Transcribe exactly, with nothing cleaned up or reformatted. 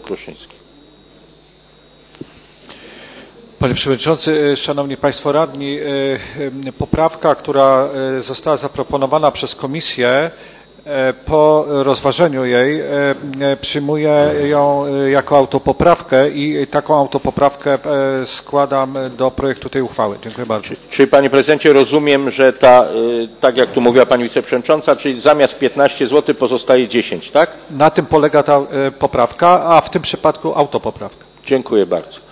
Kruszyński. Panie Przewodniczący, Szanowni Państwo Radni, poprawka, która została zaproponowana przez Komisję, po rozważeniu jej przyjmuję ją jako autopoprawkę i taką autopoprawkę składam do projektu tej uchwały. Dziękuję bardzo. Czyli, czyli Panie Prezydencie, rozumiem, że ta, tak jak tu mówiła Pani Wiceprzewodnicząca, czyli zamiast piętnaście złotych pozostaje dziesięć, tak? Na tym polega ta poprawka, a w tym przypadku autopoprawka. Dziękuję bardzo.